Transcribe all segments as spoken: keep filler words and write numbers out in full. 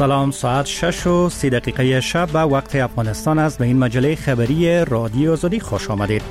سلام، ساعت شش و سی دقیقه شب و وقت افغانستان است. به این مجله خبری رادیو آزادی خوش آمدید.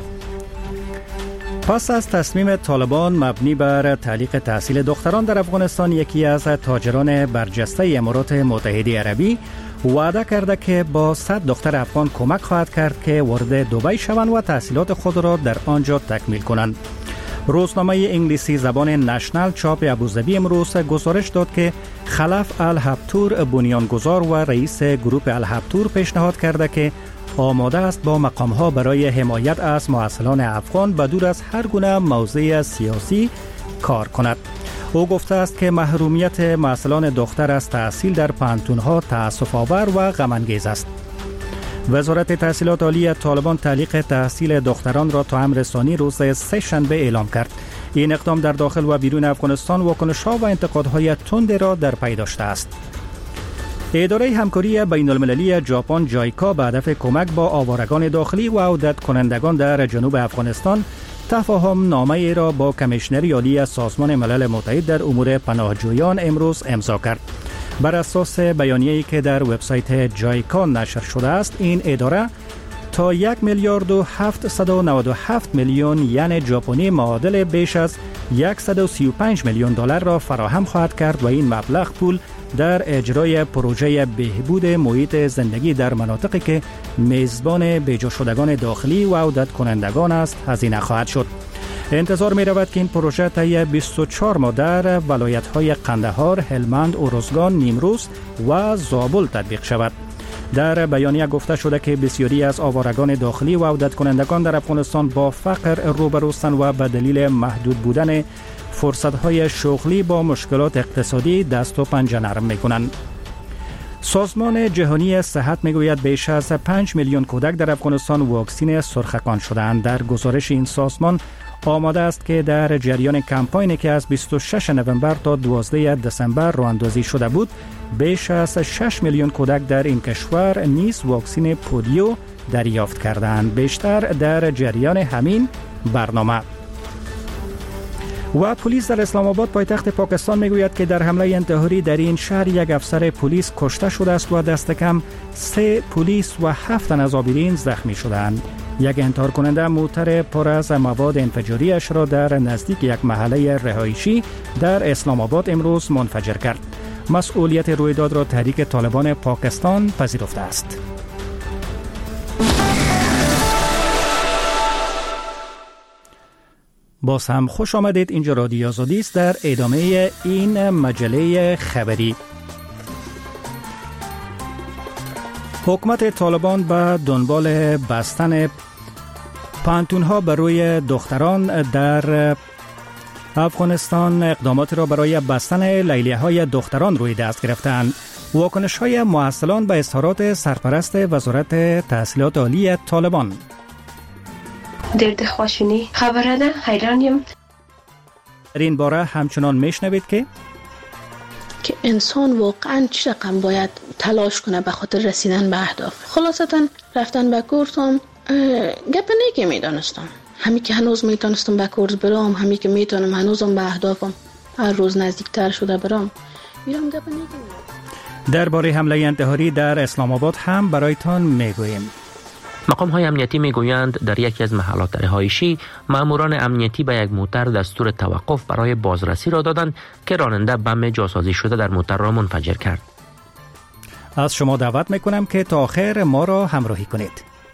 پس از تصمیم طالبان مبنی بر تعلیق تحصیل دختران در افغانستان، یکی از تاجران برجسته امارات متحده عربی وعده کرده که با صد دختر افغان کمک خواهد کرد که وارد دبی شوند و تحصیلات خود را در آنجا تکمیل کنند. روزنامه انگلیسی زبان نشنل چاپ ابوظبی امروز گزارش داد که خلف الهبتور بنیانگذار و رئیس گروه الهبتور پیشنهاد کرده که آماده است با مقام‌ها برای حمایت از معسلان افغان بدور از هر گونه موضع سیاسی کار کند. او گفته است که محرومیت معسلان دختر از تحصیل در پانتون‌ها تأسف‌آور و غم‌انگیز است. وزارت تحصیلات عالی طالبان تعلیق تحصیل دختران را تا امررسانی روز سه شنبه اعلام کرد. این اقدام در داخل و بیرون افغانستان واکنش‌ها و انتقادهای تند را در پی داشته است. اداره همکاری بین المللی ژاپن جایکا به هدف کمک با آوارگان داخلی و عودت کنندگان در جنوب افغانستان تفاهم نامه را با کمیشنری عالی سازمان ملل متحد در امور پناهجویان امروز امضا کرد. بر اساس بیانیه‌ای که در وبسایت جایکا نشر شده است، این اداره تا یک میلیارد و هفتصد و نود و هفت میلیون ین ژاپنی معادل بیش از صد و سی و پنج میلیون دلار را فراهم خواهد کرد و این مبلغ پول در اجرای پروژه بهبود محیط زندگی در مناطقی که میزبان بیجا شدگان داخلی و عودت کنندگان است هزینه خواهد شد. انتظار می رود که این پروژه طی بیست و چهار ماه در ولایت‌های قندهار، هلمند، اروزگان، نیمروز و زابل تطبیق شود. در بیانیه گفته شده که بسیاری از آوارگان داخلی و عودت کنندگان در افغانستان با فقر روبروستند و به دلیل محدود بودن فرصت‌های شغلی با مشکلات اقتصادی دست و پنجه نرم می‌کنند. سازمان جهانی صحت میگوید بیش از پنج میلیون کودک در افغانستان واکسین سرخکان شدند. در گزارش این سازمان آماده است که در جریان کمپاینی که از بیست و شش نوامبر تا دوازده دسامبر راه اندازی شده بود، بیش از شش میلیون کودک در این کشور نیز واکسین پولیو دریافت کردند. بیشتر در جریان همین برنامه. و پلیس در اسلام آباد پایتخت پاکستان میگوید که در حمله انتحاری در این شهر یک افسر پلیس کشته شده است و دست کم سه پلیس و هفت تن از عابرین زخمی شدند. یک انتحار کننده موتر پر از مواد انفجاری‌اش را در نزدیک یک محله رهایشی در اسلام آباد امروز منفجر کرد. مسئولیت رویداد را تحریک طالبان پاکستان پذیرفته است. باز هم خوش آمدید. اینجا رادیو آزادی است. در ادامه این مجله خبری، حکومت طالبان به دنبال بستن پانتون‌ها برای دختران در افغانستان اقدامات را برای بستن لیلیه‌های دختران روی دست گرفتند. واکنش‌های معسلان به اظهارات سرپرست وزارت تحصیلات عالی طالبان. در دخواشونی خبره ده حیرانیم. در این باره همچنان میشنوید که که انسان واقعا چه رقم باید تلاش کنه به خاطر رسیدن به اهداف. خلاصتا رفتن به کورس هم گپ نیکی میدانستم. همی که هنوز میتونستم به کورس برام، همی که میتونم هنوزم به اهدافم هر روز نزدیکتر شده برام، میرم گپ نیکی میدانم. درباره حمله انتحاری در اسلام آباد هم برایتان میگوییم. مقام های امنیتی میگویند در یکی از محلات رهایشی ماموران امنیتی به یک موتر دستور توقف برای بازرسی را دادند که راننده بم جاسازی شده در موتر را منفجر کرد. از شما دعوت میکنم که تا آخر ما را همراهی کنید.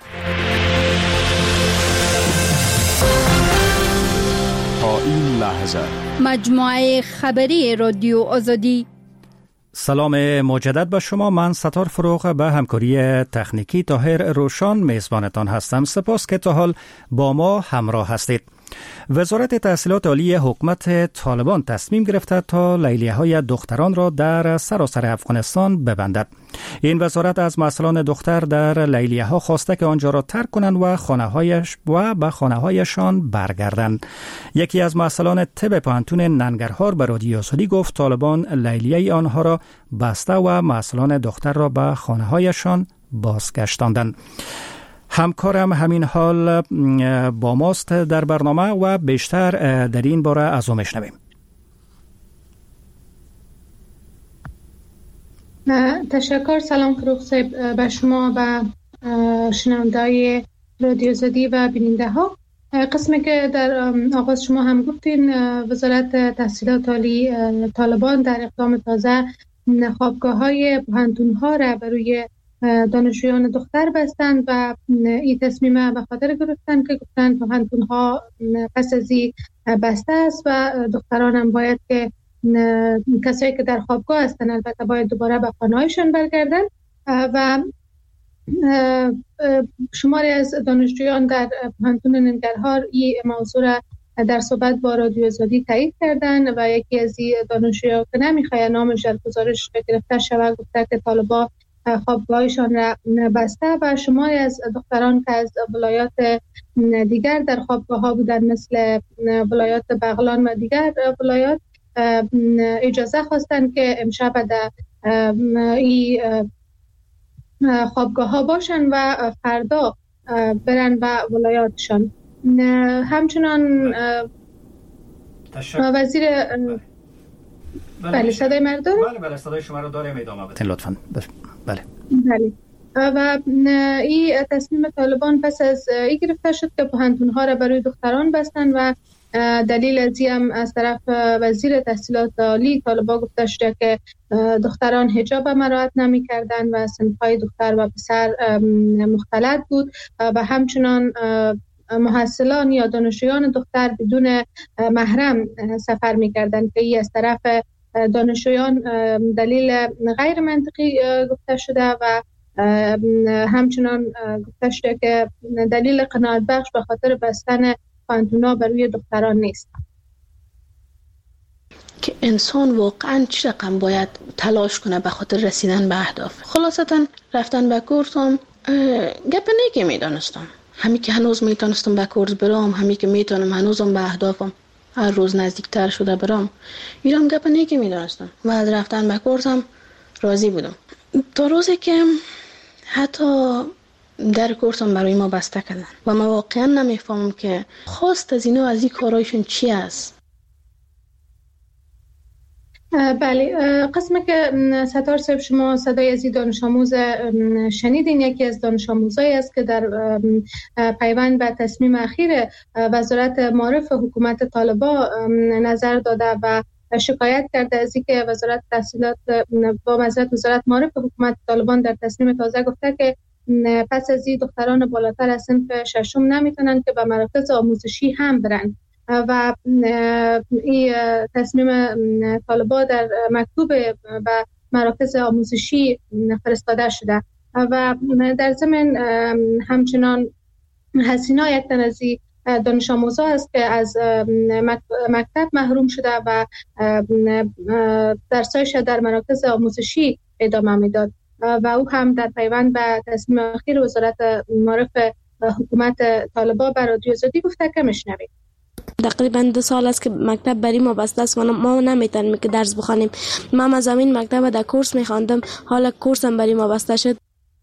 تا این لحظه مجموعه خبری رادیو آزادی. سلام مجدد به شما. من ستار فروغ به همکاری تکنیکی طاهر روشان میزبانتان هستم. سپاس که تا حال با ما همراه هستید. وزارت تحصیلات عالی حکومت طالبان تصمیم گرفته تا لیلیه‌های دختران را در سراسر افغانستان ببندد. این وزارت از معسلان دختر در لیلیه‌ها خواسته که آنجا را ترک کنند و خانه‌هایش و به خانه‌هایشان برگردند. یکی از معسلان طب پانتون ننگرهار به رادیو آزادی گفت طالبان لیلیه آنها را بسته و معسلان دختر را به خانه‌هایشان بازگشتاندند. همکارم همین حال با ماست در برنامه و بیشتر در این باره از او میشنویم. تشکر. سلام فروخ صاحب به شما و شنونده‌های رادیو آزادی و بیننده ها. قسمی که در آغاز شما هم گفتین، وزارت تحصیلات عالی طالبان در اقدام تازه خوابگاه‌های پوهنتون‌ها را برای دانشجویان دختر بستند و این تصمیم به خاطر گرفتن که گفتن پوهنتون‌ها پس از این بسته است و دختران هم باید که کسایی که در خوابگاه هستن البته باید دوباره به خانه‌هایشان برگردن و شماری از دانشجویان در پوهنتون ننگرهار این موضوع را در صحبت با رادیو آزادی تایید کردن و یکی از این دانشجویان که نمیخواد نامش در گزارش گرفته شود گفته که طالبان خوابگاهشان را بسته و شماری از دختران که از ولایات دیگر در خوابگاه ها بودن مثل ولایات بغلان و دیگر ولایات اجازه خواستن که امشب در این خوابگاه ها باشن و فردا برن به ولایاتشان. همچنان وزیر بله صدای مردم بله بله صدای شما رو داریم، ادامه بدین لطفاً. بله بله و این تصمیم طالبان پس از این گرفته شد که پوهنتون‌ها را برای دختران بستن و دلیل از این هم از طرف وزیر تحصیلات عالی طالبان گفته شده که دختران حجاب مراعات نمی‌کردند و صنف‌های دختر و پسر مختلط بود و همچنان محصلان یا دانشجویان دختر بدون محرم سفر می‌کردند که این از طرف دانشجویان دلیل غیر منطقی گفته شده و همچنان گفته شده که دلیل قناعت بخش به خاطر بستن پوهنتون‌ها برای دختران نیست. که انسان واقعا چه رقم باید تلاش کنه به خاطر رسیدن به اهداف. خلاصتا رفتن به کورس هم گپ نیکی میدانستم، همین که هنوز میتونستم به کورس برام، همین که میتونم هنوزم به اهدافم هر روز نزدیکتر شده برام، ایرام گپ نیکی میدانستم و از رفتن به کورس هم راضی بودم تا روزی که حتی در کورسم برای ما بسته کردن و من واقعا نمیفهمم که خواست از اینا از این کارایشون چی است. بله، قسمی که ستار صاحب شما صدای از این دانش آموز شنیدین، یکی از دانش آموزایی است که در پیوند به تصمیم اخیر وزارت معارف حکومت طالبان نظر داده و شکایت کرده از اینکه وزارت تحصیلات با وزارت وزارت معارف حکومت طالبان در تصمیم تازه گفته که پس از این دختران بالاتر از صنف ششم نمیتونن که به مراکز آموزشی هم برن و این تصمیم طالبان در مکتوب به مراکز آموزشی فرستاده شده و در ضمن همچنان حسینا یک تن از دانش آموزا است که از مکتب محروم شده و درسایش در مراکز آموزشی ادامه میداد و او هم در پیوند به تصمیم اخیر وزارت معارف حکومت طالبان بر رادیو آزادی گفته که میشنوید. تقریبا دو سال است که مکتب برای ما بسته است و ما نمیتونیم که درس بخوانیم. ما از همین مکتب در کورس میخواندم، حالا کورسم برای ما بسته شد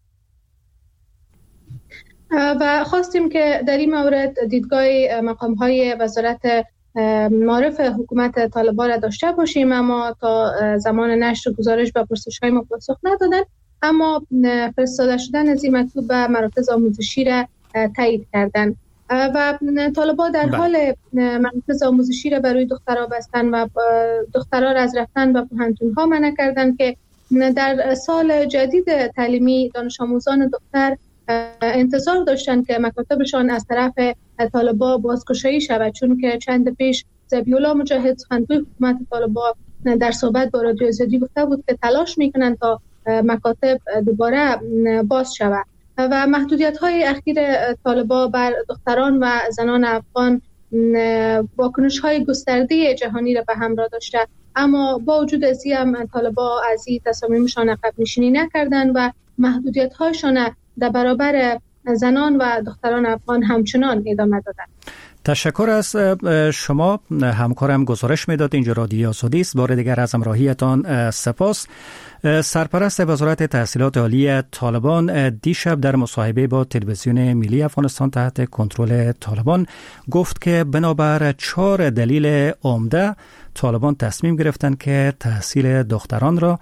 و خواستیم که در این مورد دیدگاه مقام‌های وزارت معارف حکومت طالبان را داشته باشیم، اما تا زمان نشر گزارش به پرسش‌های ما پاسخ ندادن، اما فرستاده شدن از این مکتوب به مراکز آموزشی را تایید کردند و طالبان در بله. حال مراکز آموزشی را برای دخترها بستن و دخترها را از رفتن به پوهنتون‌ها منع کردند که در سال جدید تعلیمی دانش آموزان دختر انتظار داشتند که مکاتبشان از طرف طالبان بازگشایی شود، چون که چند پیش ذبیح‌الله مجاهد سخنگوی حکومت طالبان در صحبت با رادیو آزادی گفته بود که تلاش میکنند تا مکاتب دوباره باز شود و محدودیت‌های اخیر طالبان بر دختران و زنان افغان واکنش‌های گسترده جهانی را به همراه داشته، اما با وجود از این هم طالبان از این تصامیمشان عقب نشینی نکردند و محدودیت‌هایشان در برابر زنان و دختران افغان همچنان ادامه دادند. تشکر از شما همکارم گزارش میداد. اینجا رادیو آزادی است. بار دیگر از همراهیتان سپاس. سرپرست وزارت تحصیلات عالی طالبان دیشب در مصاحبه با تلویزیون ملی افغانستان تحت کنترل طالبان گفت که بنابر چهار دلیل عمده طالبان تصمیم گرفتند که تحصیل دختران را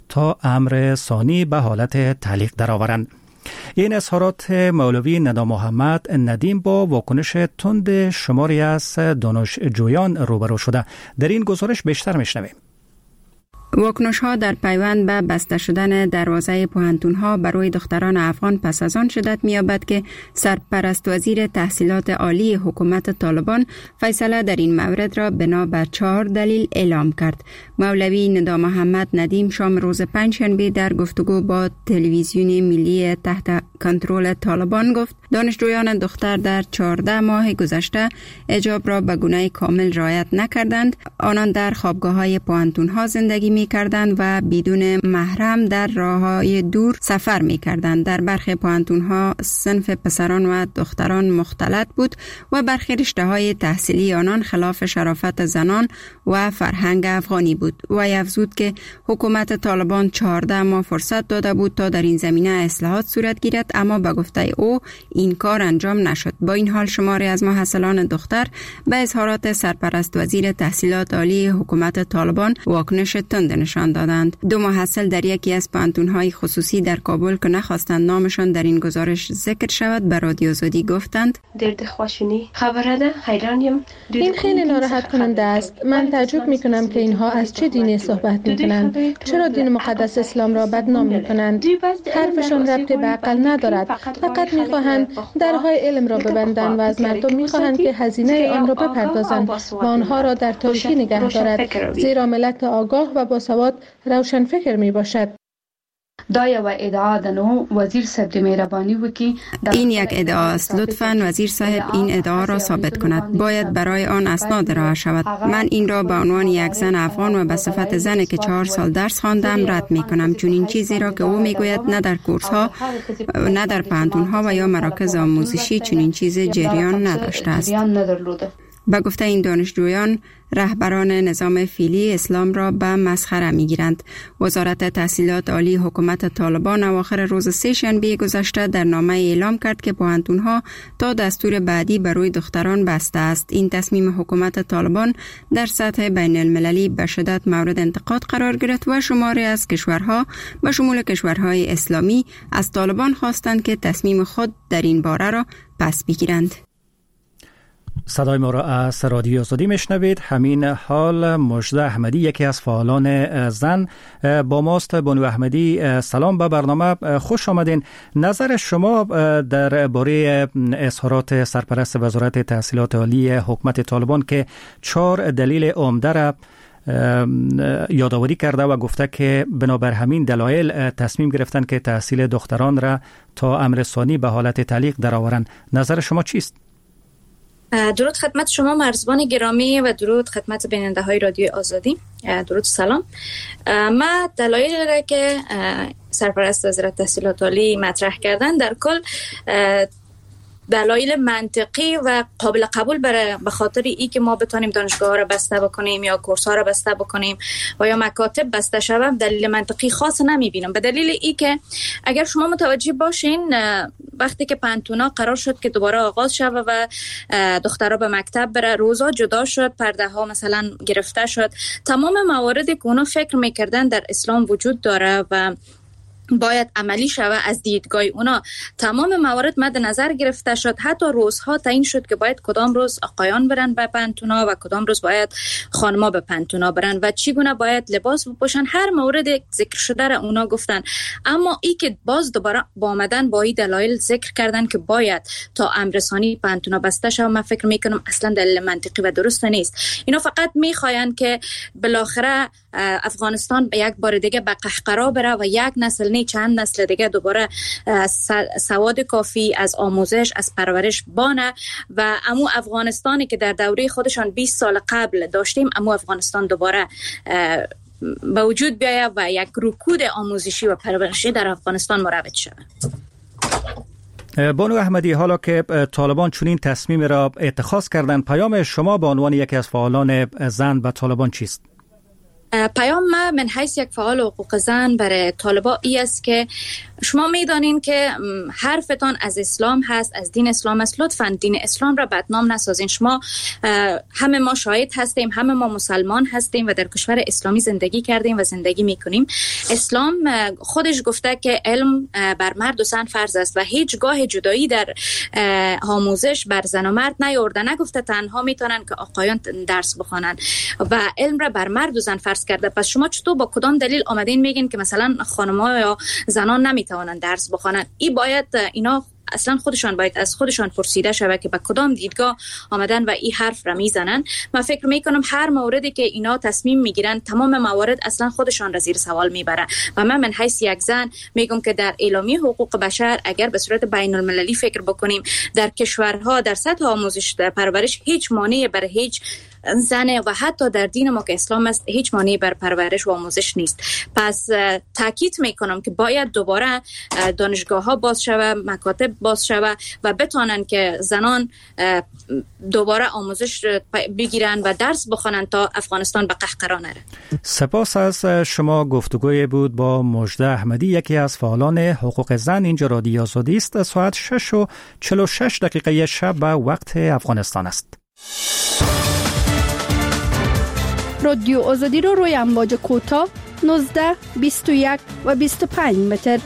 تا امر ثانی به حالت تعلیق درآورند. این اظهارات مولوی ندا محمد ندیم با واکنش تند شماری از دانشجویان روبرو شده. در این گزارش بیشتر میشنویم. واکنش ها در پیوند به بسته شدن دروازه پوهنتون ها برای دختران افغان پس از آن شدت می‌یابد که سرپرست وزیر تحصیلات عالی حکومت طالبان فیصله در این مورد را بنا بر چهار دلیل اعلام کرد. مولوی ندا محمد ندیم شام روز پنجشنبه در گفتگو با تلویزیون ملی تحت کنترل طالبان گفت دانشجویان دختر در چهارده ماه گذشته حجاب را به گونه کامل رعایت نکردند. آنان در خوابگاه‌های پوهنتون ها زندگی می کردند و بدون محرم در راه‌های دور سفر می کردند. در برخی پوهنتون ها صنف پسران و دختران مختلط بود و برخی رشته‌های تحصیلی آنان خلاف شرافت زنان و فرهنگ افغانی بود. و افزود که حکومت طالبان چهارده ماه فرصت داده بود تا در این زمینه اصلاحات صورت گیرد، اما به گفته او این کار انجام نشد. با این حال شماری از محصلان دختر به اظهارات سرپرست وزیر تحصیلات عالی حکومت طالبان واکنش تند نشان دادند. دو محصل در یکی از پانتون‌های خصوصی در کابل که نخواستند نامشان در این گزارش ذکر شود به رادیو آزادی گفتند درد خواشینی خبره ده حیرانیم. این خیلی ناراحت کننده است. من تعجب می کنم که اینها از چه دینی صحبت می کنند. چرا دین مقدس اسلام را بدنام می کنند؟ حرفشان ربطی به عقل ندارد. فقط می خواهند درهای علم را ببندند و از مردم می خواهند که هزینه آن را بپردازند و آنها را در تاریکی نگه دارد، زیرا ملت آگاه و باسواد روشن فکر می باشد. این یک ادعا است. لطفاً وزیر صاحب این ادعا را ثابت کند. باید برای آن اسناد ارائه شود. من این را به عنوان یک زن افغان و به صفت زنی که چهار سال درس خواندم رد می کنم، چون این چیزی را که او می گوید نه در کورس ها نه در پانتون ها و یا مراکز آموزشی چون این چیز جریان نداشته است. با گفته این دانشجویان رهبران نظام فعلی اسلام را به مسخره می‌گیرند. وزارت تحصیلات عالی حکومت طالبان اواخر روز سه شنبه گذشته در نامه اعلام کرد که پوهنتون‌ها تا دستور بعدی برای دختران بسته است. این تصمیم حکومت طالبان در سطح بین المللی به شدت مورد انتقاد قرار گرفت و شماری از کشورها به شمول کشورهای اسلامی از طالبان خواستند که تصمیم خود در این باره را پس بگیرند. صدای ما را از رادیو آزادی میشنوید. همین حال مژده احمدی یکی از فعالان زن با ماست. بانو احمدی سلام به برنامه، خوش آمدین. نظر شما درباره اظهارات سرپرست وزارت تحصیلات عالی حکومت طالبان که چهار دلیل عمده را یادآوری کرده و گفته که بنابر همین دلایل تصمیم گرفتن که تحصیل دختران را تا امر ثانی به حالت تعلیق درآورند. نظر شما چیست؟ درود خدمت شما مرزبان گرامی و درود خدمت بیننده های رادیو آزادی. درود سلام. ما دلایلی را که سرپرست وزارت تحصیلات عالی مطرح کردن در کل دلایل منطقی و قابل قبول برای به خاطر ای که ما بتونیم دانشگاه ها را بسته بکنیم یا کورس ها را بسته بکنیم و یا مکاتب بسته شود، دلیل منطقی خاص نمیبینم. به دلیل ای که اگر شما متوجه باشین وقتی که پانتونا قرار شد که دوباره آغاز شود و دخترها به مکتب بره، روزا جدا شد، پرده ها مثلا گرفته شد، تمام مواردی که اونا فکر میکردن در اسلام وجود داره و باید عملی شود از دیدگاه اونا، تمام موارد مد نظر گرفته شد. حتی روزها تعیین شد که باید کدام روز آقایان برن به پانتونا و کدام روز باید خانما به پانتونا برن و چگونه باید لباس بپوشن. هر مورد ذکر شده را اونا گفتن. اما ای که باز دوباره با آمدن با این دلایل ذکر کردن که باید تا امر ثانی پانتونا بسته شود، من فکر میکنم اصلا دلیل منطقی و درست نیست. اینا فقط میخواین که بالاخره افغانستان یک بار دیگه به قهقرا بره و یک نسل نه چند نسل دیگه دوباره سواد کافی از آموزش از پرورش بانه و امو افغانستانی که در دوره خودشان بیست سال قبل داشتیم، امو افغانستان دوباره به وجود بیاید و یک رکود آموزشی و پرورشی در افغانستان مروج شود. بانو احمدی، حالا که طالبان چنین تصمیم را اتخاذ کردن، پیام شما به عنوان یکی از فعالان زن به طالبان چیست؟ پیام من حیث یک فعال حقوق زن برای طالبا ای است که شما میدانین که حرفتان از اسلام هست، از دین اسلام است. لطفاً دین اسلام را بدنام نسازین. شما همه ما شاهد هستیم، همه ما مسلمان هستیم و در کشور اسلامی زندگی کردیم و زندگی میکنیم. اسلام خودش گفته که علم بر مرد و زن فرض است و هیچگاه جدایی در آموزش بر زن و مرد نیورده. نگفته تنها میتونن که آقایان درس بخوانن و علم را بر مرد و زن فرض کرده. پس شما چطور با کدام دلیل آمدین میگین که مثلا خانم‌ها یا زنان نمیتوانند درس بخوانند؟ این باید اینا اصلا خودشان باید از خودشان پرسیده شود که با کدام دیدگاه آمدن و این حرف را میزنن. من فکر میکنم هر موردی که اینا تصمیم میگیرن تمام موارد اصلا خودشان را زیر سوال میبره و من من حیث یک زن میگم که در اعلامیه حقوق بشر اگر به صورت بین المللی فکر بکنیم، در کشورها در سطح آموزش پرورش هیچ مانعی برای هیچ زنه و حتی در دین ما که اسلام است هیچ مانعی بر پرورش و آموزش نیست. پس تاکید میکنم که باید دوباره دانشگاه ها باز شود، مکاتب باز شود و بتونن که زنان دوباره آموزش بگیرن و درس بخونن تا افغانستان به قهقرا نره. سپاس از شما. گفتگوی بود با مژده احمدی، یکی از فعالان حقوق زن. اینجا رادیو آزادی است. ساعت شش و چهل و شش دقیقه شب به وقت افغانستان است. رادیو آزادی رو روی امواج کوتاه نوزده، بیست و یک و بیست و پنج متر.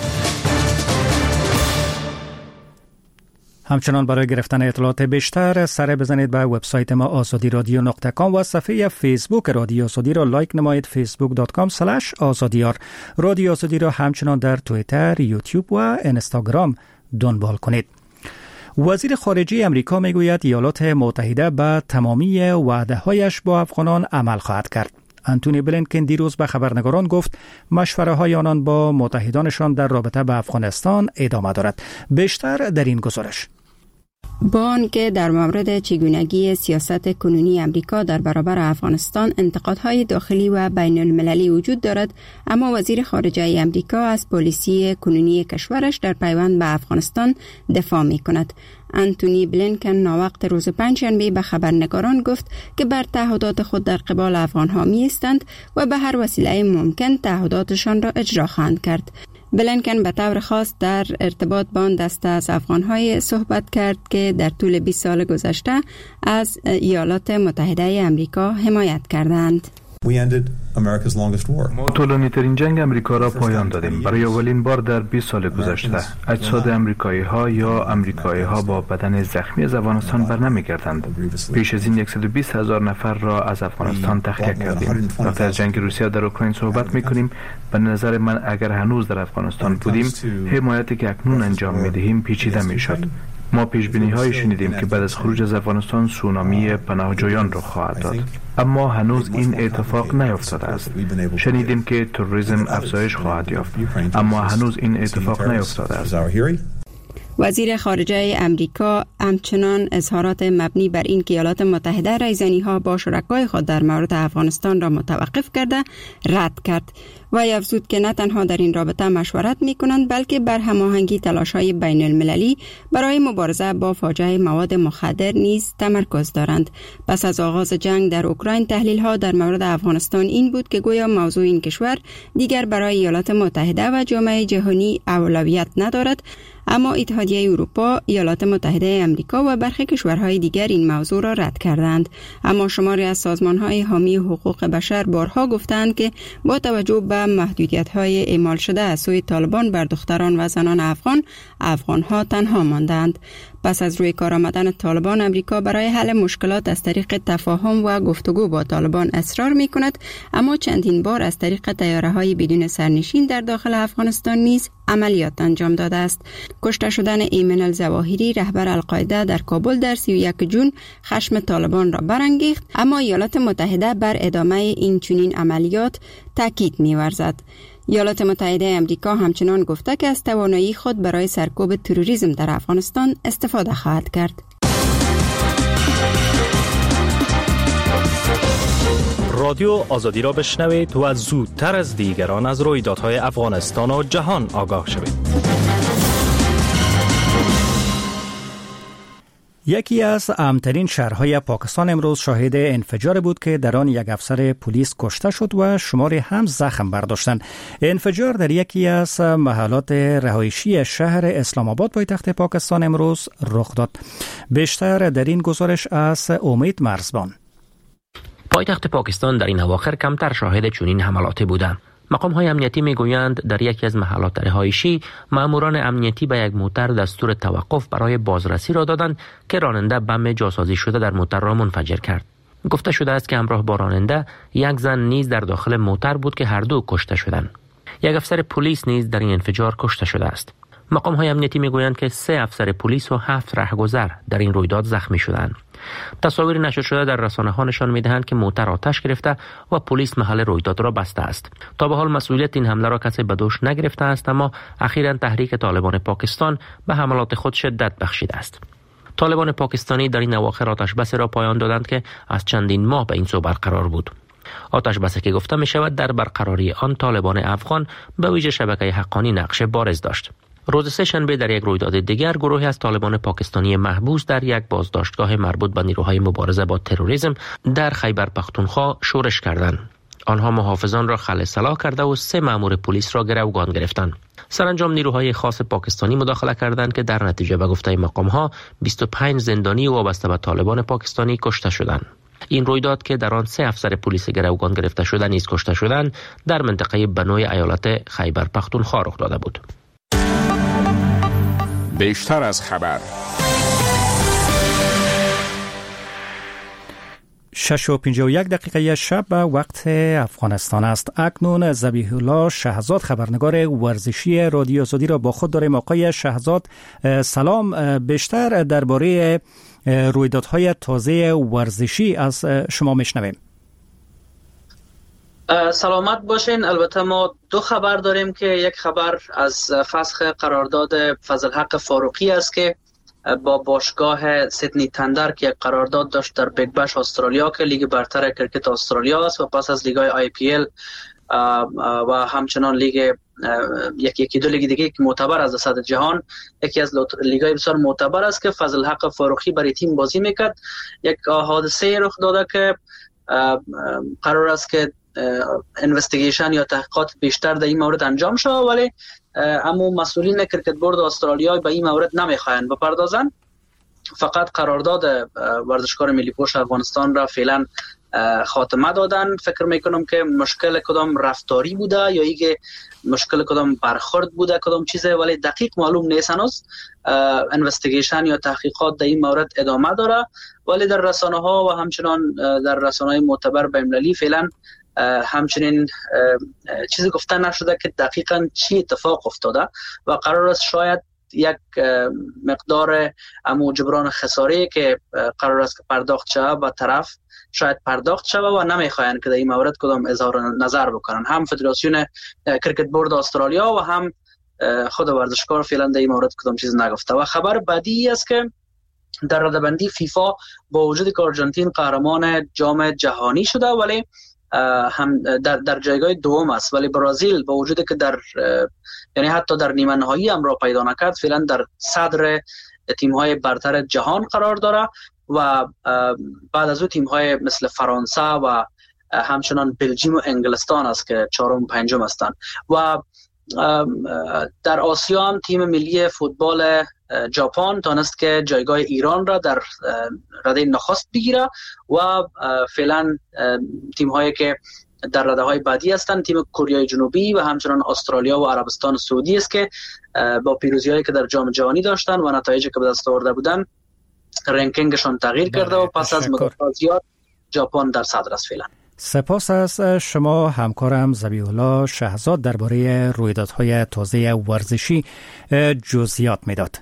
همچنان برای گرفتن اطلاعات بیشتر سر بزنید به وبسایت ما آزادی رادیو نقطه کام و صفحه فیسبوک رادیو آزادی را لایک نمایید. فیسبوک دات کام اسلش آزادیار. رادیو آزادی را همچنان در توییتر، یوتیوب و اینستاگرام دنبال کنید. وزیر خارجه امریکا میگوید ایالات متحده به تمامی وعده‌هایش با افغانان عمل خواهد کرد. انتونی بلینکن دیروز به خبرنگاران گفت مشوره های آنان با متحدانشان در رابطه به افغانستان ادامه دارد. بیشتر در این گزارش. با آنکه در مورد چگونگی سیاست کنونی امریکا در برابر افغانستان انتقادهای داخلی و بین المللی وجود دارد، اما وزیر خارجه امریکا از پالیسی کنونی کشورش در پیوند به افغانستان دفاع می کند. انتونی بلینکن ناوقت روز پنجشنبه به خبرنگاران گفت که بر تعهدات خود در قبال افغانها می ایستند و به هر وسیله ممکن تعهداتشان را اجرا خواهند کرد. بلینکن به طور خاص در ارتباط با آن دسته از افغان‌های صحبت کرد که در طول بیست سال گذشته از ایالات متحده امریکا حمایت کردند. ما طولانی ترین جنگ امریکا را پایان دادیم. برای اولین بار در بیست سال گذشته اجساد امریکایی ها یا امریکایی ها با بدن زخمی از افغانستان برنمی گردند. پیش از این صد و بیست هزار نفر را از افغانستان تخلیه کردیم. وقتی از جنگ روسیه در اوکراین صحبت می کنیم، به نظر من اگر هنوز در افغانستان بودیم، حمایتی که اکنون انجام می دهیم پیچیده می شد. ما پیش بینی های شنیدیم که بعد از خروج از افغانستان سونامی پناهجویان را خواهد داد، اما هنوز این اتفاق نیفتاده است. شنیدیم که تروریسم افزایش خواهد یافت، اما هنوز این اتفاق نیفتاده است. وزیر خارجه امریکا همچنان اظهارات مبنی بر این که ایالات متحده رایزنی‌ها با شرکای خود در مورد افغانستان را متوقف کرده رد کرد و افزود که نه تنها در این رابطه مشورت می‌کنند بلکه بر هماهنگی تلاش‌های بین المللی برای مبارزه با فاجعه مواد مخدر نیز تمرکز دارند. پس از آغاز جنگ در اوکراین تحلیل‌ها در مورد افغانستان این بود که گویا موضوع این کشور دیگر برای ایالات متحده و جامعه جهانی اولویت ندارد، اما اتحادیه اروپا، ایالات متحده آمریکا و برخی کشورهای دیگر این موضوع را رد کردند. اما شماری از سازمان‌های حامی حقوق بشر بارها گفتند که با توجه به محدودیت‌های اعمال شده از سوی طالبان بر دختران و زنان افغان، افغان‌ها تنها ماندند. پس از روی کار آمدن طالبان، امریکا برای حل مشکلات از طریق تفاهم و گفتگو با طالبان اصرار می کند، اما چندین بار از طریق طیاره‌های بدون سرنشین در داخل افغانستان نیز عملیات انجام داده است. کشته شدن ایمن الظواهری رهبر القاعده در کابل در سی و یک جون خشم طالبان را برانگیخت، اما ایالات متحده بر ادامه این چنین عملیات تاکید می‌ورزد. ایالات متحده آمریکا همچنان گفته که از توانایی خود برای سرکوب تروریسم در افغانستان استفاده خواهد کرد. رادیو آزادی را بشنوید و زودتر از دیگران از رویدادهای افغانستان و جهان آگاه شوید. یکی از اهمترین شهرهای پاکستان امروز شاهد انفجار بود که در آن یک افسر پلیس کشته شد و شماری هم زخم برداشتند. انفجار در یکی از محلات رهایشی شهر اسلام آباد پایتخت پاکستان امروز رخ داد. بیشتر در این گزارش از امید مرزبان. پایتخت پاکستان در این اواخر کمتر شاهد چنین حملاتی بودند. مقام‌های امنیتی میگویند در یکی از محلات رهایشی ماموران امنیتی به یک موتر دستور توقف برای بازرسی را دادند که راننده بم جاسازی شده در موتر را منفجر کرد. گفته شده است که همراه با راننده یک زن نیز در داخل موتر بود که هر دو کشته شدند. یک افسر پلیس نیز در این انفجار کشته شده است. مقام‌های امنیتی میگویند که سه افسر پلیس و هفت رهگذر در این رویداد زخمی شدند. تصاویر نشر شده در رسانه‌ها نشان می‌دهند که موتر آتش گرفته و پلیس محل رویداد را بسته است. تا به حال مسئولیت این حمله را کسی به دوش نگرفته است، اما اخیراً تحریک طالبان پاکستان به حملات خود شدت بخشیده است. طالبان پاکستانی در این اواخر آتش‌بسی را پایان دادند که از چندین ماه به این سو برقرار بود. آتش‌بسی که گفته می‌شود در برقراری آن طالبان افغان به ویژه شبکه حقانی نقش بارز داشت. روز سه‌شنبه در یک رویداد دیگر گروهی از طالبان پاکستانی محبوس در یک بازداشتگاه مربوط به نیروهای مبارزه با تروریسم در خیبر پختونخوا شورش کردند. آنها محافظان را خلع سلاح کرده و سه مأمور پلیس را گروگان گرفتند. سرانجام نیروهای خاص پاکستانی مداخله کردند که در نتیجه به گفته مقام‌ها بیست و پنج زندانی وابسته به طالبان پاکستانی کشته شدند. این رویداد که در آن سه افسر پلیس گروگان گرفته شده نیز کشته شدند در منطقه بنوی ایالت خیبر پختونخوا رخ داده بود. بیشتر از خبر. شش و پنجاه و یک دقیقه شب به وقت افغانستان است. اکنون ذبیح الله شهزاد خبرنگار ورزشی رادیو آزادی را با خود داریم. آقای شهزاد سلام، بیشتر درباره رویدادهای تازه ورزشی از شما میشنویم. سلامت باشین. البته ما دو خبر داریم که یک خبر از فسخ قرارداد فضلحق فاروقی است که با باشگاه سیدنی تندر که یک قرارداد داشت در بیگ بش استرالیا که لیگ برتر کرکت استرالیا است و پس از لیگ‌های آی پی ال و همچنان لیگ یکی یکی دو لیگ دیگه که معتبر از صد جهان، یکی از لیگ‌های بسیار معتبر است که فضلحق فاروقی برای تیم بازی میکرد. یک حادثه رخ داده که قرار است که اینوستیگیشن یا تحقیقات بیشتر در این مورد انجام شد، ولی اما مسئولین کرکت بورد استرالیا به این مورد نمیخواهند بپردازند. فقط قرارداد ورزشکار ملی پوش افغانستان را فعلا خاتمه دادن. فکر میکنم که مشکل کدام رفتاری بوده یا اینکه مشکل کدام برخورد بوده کدام چیزه، ولی دقیق معلوم نیست هنوز. اینوستیگیشن یا تحقیقات در این مورد ادامه داره، ولی در رسانه ها و همچنان در رسانه های معتبر بین‌المللی فعلا همچنین چیزی گفته نشده که دقیقاً چی اتفاق افتاده و قرار است شاید یک مقدار امو جبران خساره که قرار است که پرداخت شود و طرف شاید پرداخت شود و نمیخواین که در این مورد کدام اظهار نظر بکنن. هم فدراسیون کرکت بورد استرالیا و هم خود ورزشکار فعلا در این مورد کدام چیز نگفته. و خبر بعدی است که در رده‌بندی فیفا با وجود که آرژانتین قهرمان جام جهانی شده ولی هم در در جایگاه دوم است، ولی برزیل با وجودی که در یعنی حتی در نیمه نهایی هم را پیدا نکرد فعلا در صدر تیم‌های برتر جهان قرار داره و بعد از او تیم‌های مثل فرانسه و همچنان بلژیم و انگلستان است که چهارم و پنجم هستند. و در آسیا هم تیم ملی فوتبال ژاپن تانست که جایگاه ایران را در رده نخست بگیره و فعلا تیم هایی که در رده های بعدی هستند تیم کره جنوبی و همچنان استرالیا و عربستان سعودی است که با پیروزی هایی که در جام جهانی داشتن و نتایجی که به دست آورده بودن رنکینگشون تغییر کرده و پس از مدت زیاد ژاپن در صدر است فعلا. سپاس از شما همکارم ذبیح الله شهزاد درباره رویدادهای تازه ورزشی جزئیات میداد.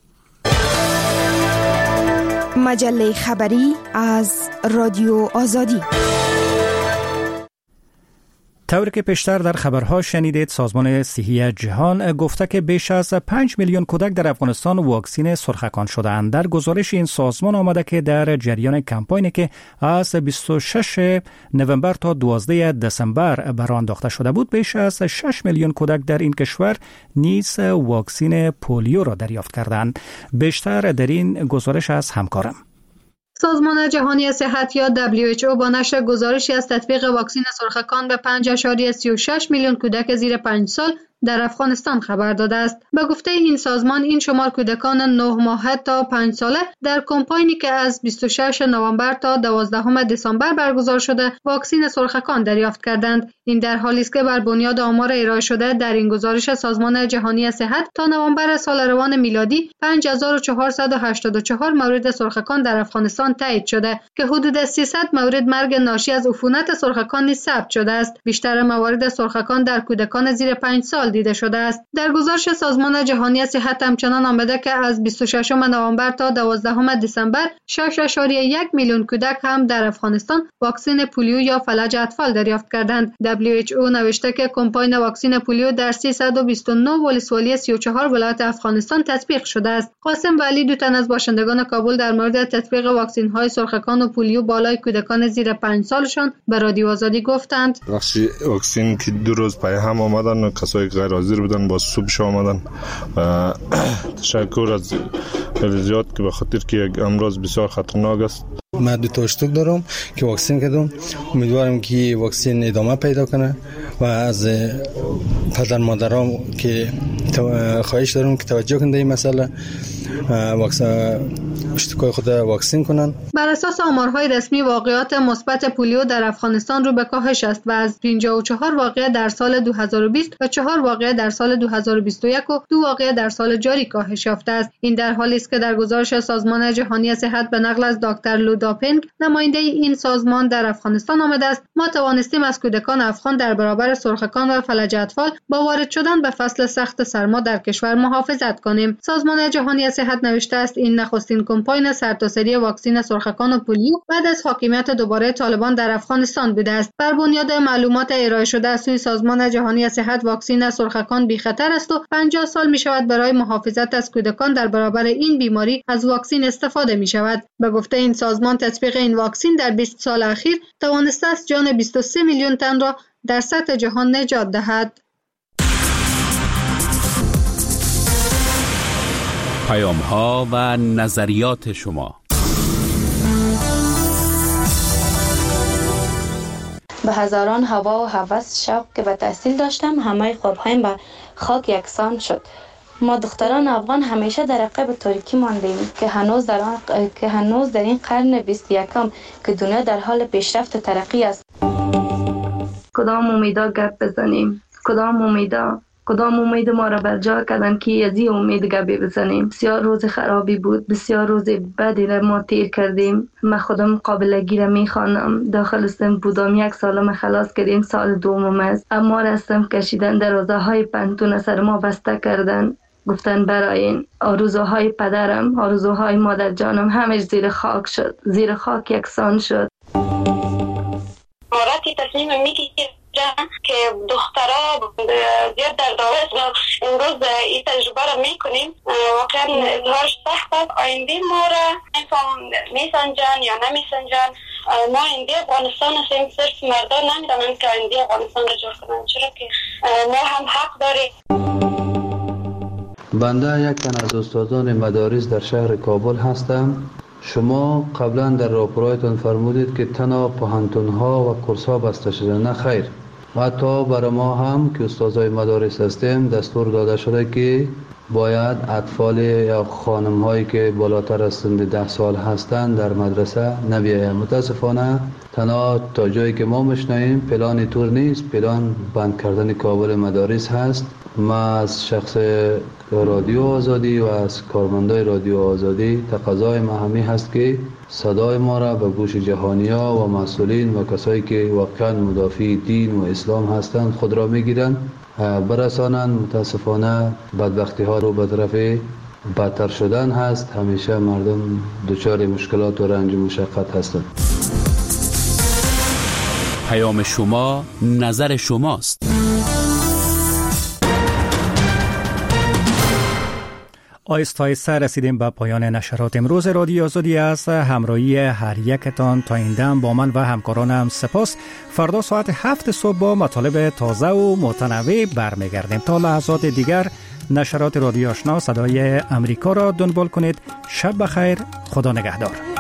مجله خبری از رادیو آزادی. طوری که پیشتر در خبرها شنیدید، سازمان صحی جهان گفته که بیش از پنج میلیون کودک در افغانستان واکسین سرخکان شده‌اند. در گزارش این سازمان آمده که در جریان کمپاینی که از بیست و شش نوامبر تا دوازده دسامبر بر آن انداخته شده بود، بیش از شش میلیون کودک در این کشور نیز واکسین پولیو را دریافت کردند. بیشتر در این گزارش از همکارم. سازمان جهانی صحت یا دبلیو اچ او با نشر گزارشی از تطبیق واکسن سرخکان به پنج ممیز سی و شش میلیون کودک زیر پنج سال در افغانستان خبر داده است. به گفته این سازمان، این شمار کودکان نه ماهه تا پنج ساله در کمپاینی که از بیست و شش نوامبر تا دوازده دسامبر برگزار شده واکسن سرخکان دریافت کردند. این در حالی است که بر بنیاد آمار ارائه شده در این گزارش سازمان جهانی صحت تا نوامبر سال روان میلادی پنج هزار و چهارصد و هشتاد و چهار مورد سرخکان در افغانستان تایید شده که حدود سیصد مورد مرگ ناشی از عفونت سرخکان نیز ثبت شده است. بیشتر موارد سرخکان در کودکان زیر پنج سال دیده شده است. در گزارش سازمان جهانی صحت همچنان آمده که از بیست و ششم نوامبر تا دوازدهم دسامبر شش ممیز یک میلیون کودک هم در افغانستان واکسن پولیو یا فلج اطفال دریافت کردند. دبلیو اچ او نوشته که کمپاین واکسن پولیو در سیصد و بیست و نه ولسوالی سی و چهار ولایت افغانستان تطبیق شده است. قاسم ولی، دو تن از باشندگان کابل، در مورد تطبیق واکسن های سرخکان و پولیو بالای کودکان زیر پنج سالشان به رادیو آزادی گفتند: بخشی واکسن که دو روز پای هم آمدن، کسایی که غیر حاضر بودن با صبح آمدن و تشکر از زیاد که به خاطر که یک امراض بسیار خطرناک است. من دو تا اشتک دارم که واکسن کردم. امیدوارم که واکسن ادامه پیدا کنه و از پدر مادرام که خواهش دارم که توجه کنند این مسئله واکسن اشتکای خود واکسن کنن. بر اساس آمارهای رسمی، واقعات مثبت پولیو در افغانستان رو به کاهش است و از پنجاه و چهار واقعه در سال دو هزار و بیست و چهار واقعه در سال دو هزار و بیست و یک و دو واقعه در سال جاری کاهش یافته است. این در حالی است که در گزارش سازمان جهانی صحت به نقل از دکتر لوداپنگ، نماینده این سازمان در افغانستان آمده است: ما توانستیم از کودکان افغان در برابر سرخکان و فلج اطفال با وارد شدن به فصل سخت سرما در کشور محافظت کنیم. سازمان جهانی صحت نوشته است این نخستین کمپاین سرتاسری واکسن سرخکان و پولیو بعد از حاکمیت دوباره طالبان در افغانستان بوده است. بر بنیاد معلومات ارائه شده از سوی سازمان جهانی صحت، واکسن سرخکان بی خطر است و پنجاه سال می شود برای محافظت از کودکان در برابر این بیماری از واکسن استفاده می شود. به گفته این سازمان، تطبیق این واکسن در بیست سال اخیر توانسته است جان بیست و سه میلیون تن را در سطح جهان نجات دهد. پیام ها و نظریات شما. به هزاران هوا و هوس شوق که به تحصیل داشتم، همه خوابهایم به خاک یکسان شد. ما دختران افغان همیشه در عقب تاریکی ماندیم که هنوز در آن که هنوز در این قرن بیست و یکم که دنیا در حال پیشرفت و ترقی است. کدام امیدا گپ بزنیم؟ کدام امیدا؟ کدام امید ما را بر جا کردن که از این امید گپی بزنیم؟ بسیار روز خرابی بود، بسیار روز بدی را ما تیر کردیم. من خودم قابلگی را میخوانم. داخل سن بودم، یک سالم خلاص کردیم، سال دومم است. اما رستم کشیدن، دروازه های پنتون سر ما بسته کردن. گفتن برای این آرزوهای پدرم، آرزوهای مادر جانم همش زیر خاک شد، زیر خاک یکسان شد. مارتی تصمیم میگیرم که دخترها زیاد در داوست و امروز این تجربه را میکنیم. واقعا اظهارش سخت است. آینده ما را میسنجن یا نمیسنجن. ما آینده افغانستان هستیم، صرف مردان نمیدونن که آینده افغانستان را جور کنن، چرا که ما هم حق داریم. بنده یک تن از استادان مدارس در شهر کابل هستم. شما قبلا در راپورایتان فرمودید که تنها پوهنتون‌ها و کورس‌ها بسته شده. نه خیر، و حتی برای ما هم که استادای مدارس هستیم دستور داده شده که باید اطفال یا خانم هایی که بالاتر از سن ده سال هستند در مدرسه نبیاید. متاسفانه تنها تا جایی که ما میشنویم پلان طور نیست. پلان بند کردن کابل مدارس هست. ما از شخص رادیو آزادی و از کارمندای رادیو آزادی تقاضای ما همین هست که صدای ما را به گوش جهانی‌ها و مسئولین و کسایی که واقعا مدافع دین و اسلام هستند خود را میگیرند برسانند. متاسفانه بدبختی ها رو به طرف بدتر شدن هست. همیشه مردم دچار مشکلات و رنج و مشقت هستند. پیام شما نظر شماست. آیسته آیسته رسیدیم به پایان نشرات امروز رادیو آزادی است. همراهی هر یکتان تا این دم با من و همکارانم سپاس. فردا ساعت هفت صبح با مطالب تازه و متنوع برمیگردیم. تا لحظات دیگر نشرات رادیو آشنا صدای امریکا را دنبال کنید. شب بخیر، خدا نگهدار.